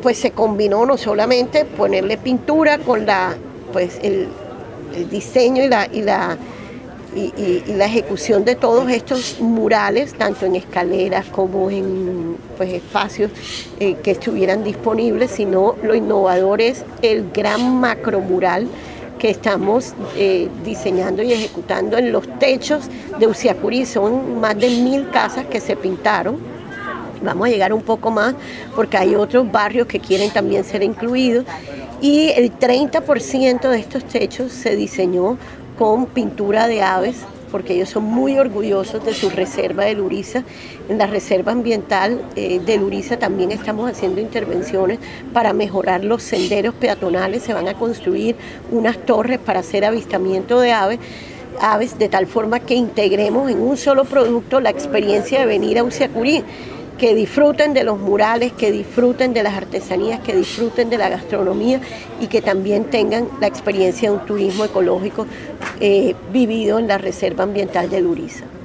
pues se combinó no solamente ponerle pintura con el diseño y la ejecución de todos estos murales, tanto en escaleras como en espacios que estuvieran disponibles, sino lo innovador es el gran macromural que estamos diseñando y ejecutando en los techos de Usiacurí. Son más de 1.000 casas que se pintaron. Vamos a llegar un poco más porque hay otros barrios que quieren también ser incluidos, y el 30% de estos techos se diseñó con pintura de aves, porque ellos son muy orgullosos de su reserva de Luriza. En la reserva ambiental de Luriza también estamos haciendo intervenciones para mejorar los senderos peatonales. Se van a construir unas torres para hacer avistamiento de aves, de tal forma que integremos en un solo producto la experiencia de venir a Usiacurí, que disfruten de los murales, que disfruten de las artesanías, que disfruten de la gastronomía y que también tengan la experiencia de un turismo ecológico vivido en la Reserva Ambiental de Luriza.